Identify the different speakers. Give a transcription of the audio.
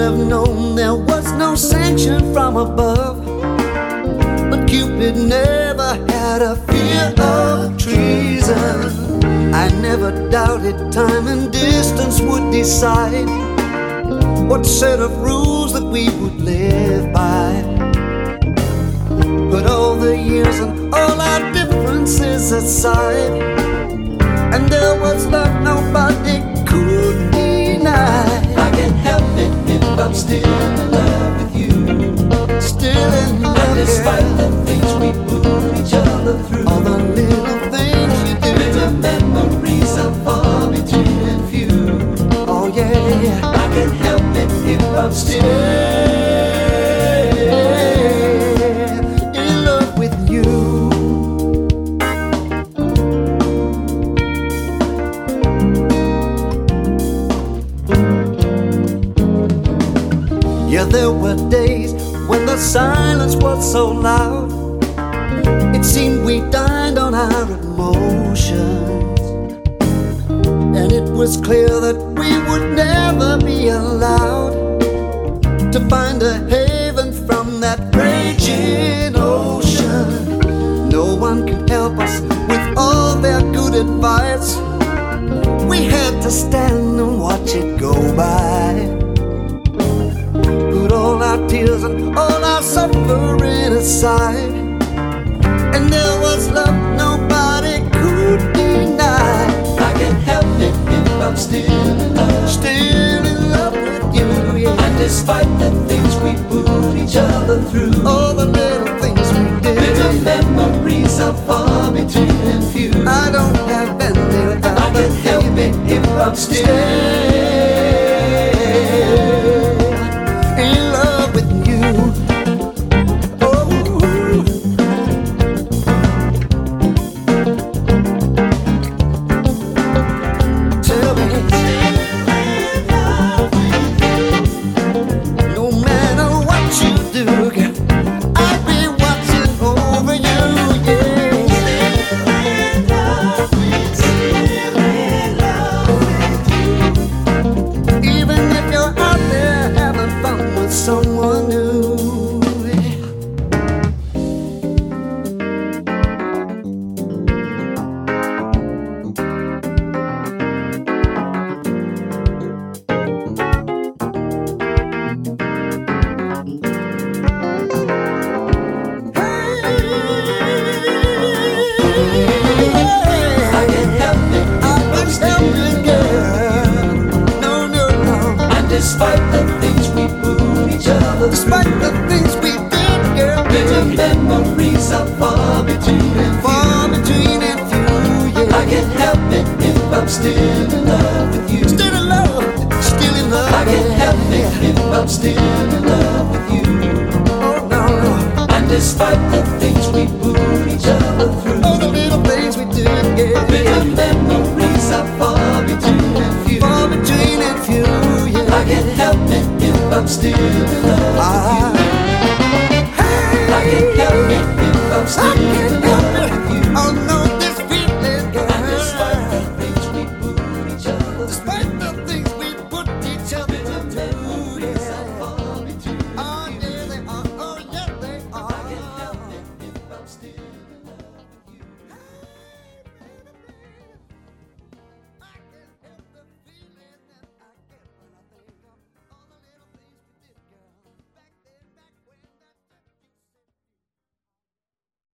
Speaker 1: have known there was no sanction from above, but Cupid never had a fear of treason. I never doubted time and distance would decide what set of rules that we would live by. Put all the years and all our differences aside, and there was love nobody could deny.
Speaker 2: I can't help it if I'm still in love with you.
Speaker 1: Still in love,
Speaker 2: and despite the things we put each other through,
Speaker 1: all the little things you do,
Speaker 2: bitter memories are far between and few.
Speaker 1: Oh yeah,
Speaker 2: I can't help it if I'm still
Speaker 1: in love with you. Yeah, there were days when the silence was so loud, it seemed we dined on our emotions, and it was clear that we would never be allowed to find a haven from that raging ocean. No one could help us with all their good advice. We had to stand and watch it go by. Put all our tears and all our suffering aside, and there was love nobody could deny.
Speaker 2: I can't help it if I'm still in love.
Speaker 1: Still in love with you, yeah.
Speaker 2: And despite the things we put each other through,
Speaker 1: all the little things we did,
Speaker 2: bitter memories are far between and few.
Speaker 1: I don't have any without.
Speaker 2: I can't help it if I'm still
Speaker 1: in love with you. Oh, tell me, no matter what you do, girl, I'll be watching over you, yeah. Even if you're out there having fun with someone new.
Speaker 2: I can't help it if I'm still in love.
Speaker 1: No, no, no.
Speaker 2: And despite the things we put each other
Speaker 1: Despite
Speaker 2: through,
Speaker 1: the things we did, girl,
Speaker 2: bitter memories are far between and few.
Speaker 1: far between and few, yeah.
Speaker 2: I can't help it if I'm still in love with you.
Speaker 1: Still in love, still in love.
Speaker 2: I can't help it if I'm still in love with you.
Speaker 1: Oh no, no.
Speaker 2: And despite the things we put each other through,
Speaker 1: All the little things we did, yeah.
Speaker 2: bitter memories are far between and few.
Speaker 1: Far between and few, yeah.
Speaker 2: I can't help it if I'm still in love with you.